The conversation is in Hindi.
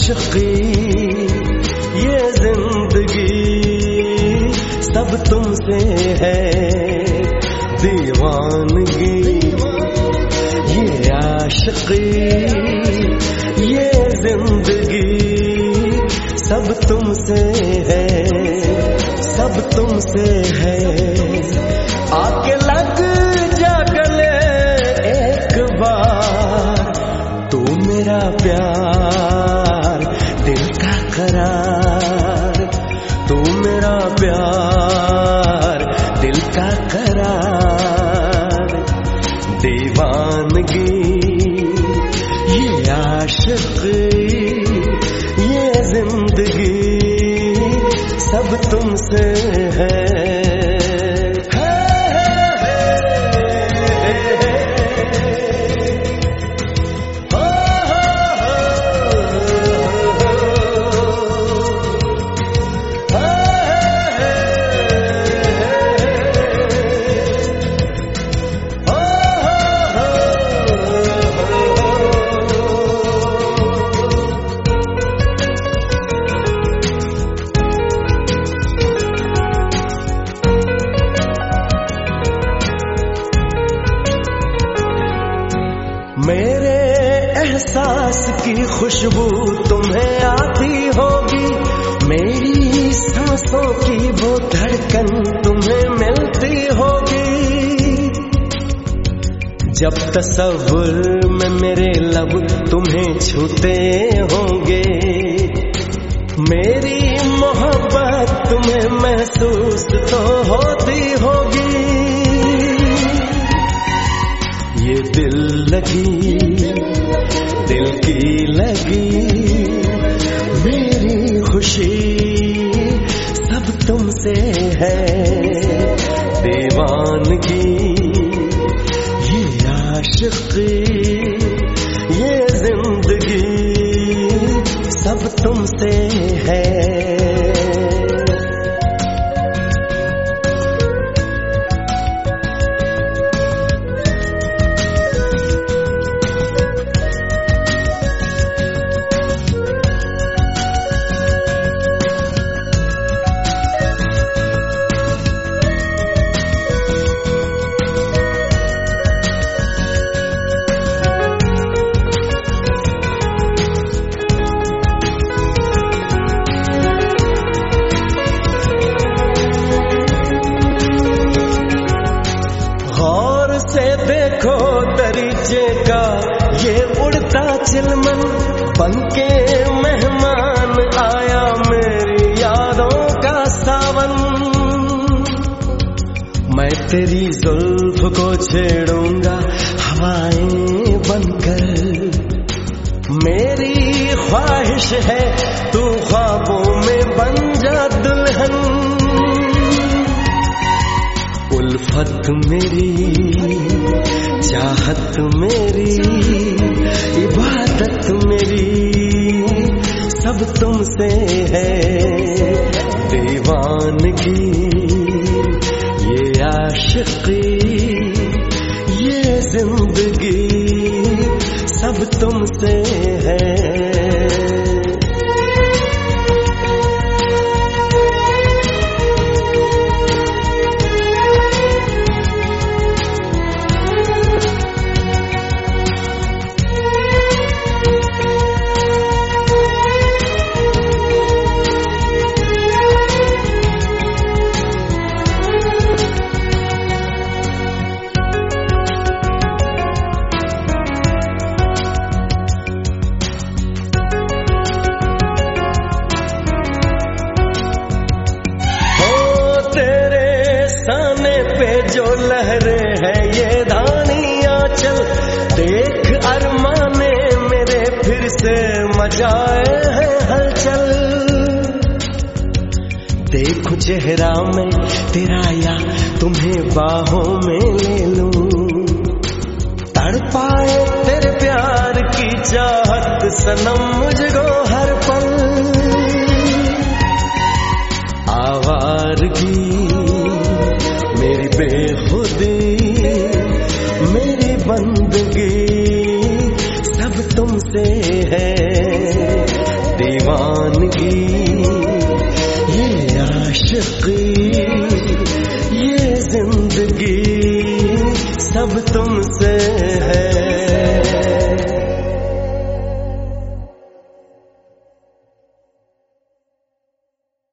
आशिकी ये जिंदगी सब तुमसे है, दीवानगी ये आशिकी ये जिंदगी सब तुमसे है, सब तुमसे है। आके लग जा गले एक बार, तू मेरा प्यार दिल का करार, तू मेरा प्यार दिल का करार। दीवानगी ये आशिकी ये जिंदगी सब तुमसे है। मेरे एहसास की खुशबू तुम्हें आती होगी, मेरी सांसों की वो धड़कन तुम्हें मिलती होगी। जब तसव्वुर में मेरे लब तुम्हें छूते होंगे, मेरी मोहब्बत तुम्हें महसूस तो होती होगी। ये दिल लगी दिल की लगी मेरी खुशी सब तुमसे है। दीवानगी ये आशिकी ये जिंदगी सब तुमसे है। देखो दरीचे का ये उड़ता चिलमन, बनके मेहमान आया मेरी यादों का सावन। मैं तेरी जुल्फ को छेड़ूंगा हवाएं बनकर, मेरी ख्वाहिश है तू ख्वाबों में बन जा दुल्हन। उल्फत मेरी चाहत मेरी इबादत मेरी सब तुमसे है। दीवानगी ये आशिकी ये जिंदगी सब तुमसे है। जो लहरे है ये धानिया चल, देख अरमाने मेरे फिर से मचाए हैं हलचल। देखो चेहरा में तेरा या तुम्हें बाहों में ले लूं, तड़पाए तेरे प्यार की चाहत सनम मुझको हर पल। आवारगी मेरी बेखुदी मेरी बंदगी सब तुमसे है। दीवानगी, ये आशिकी, ये जिंदगी सब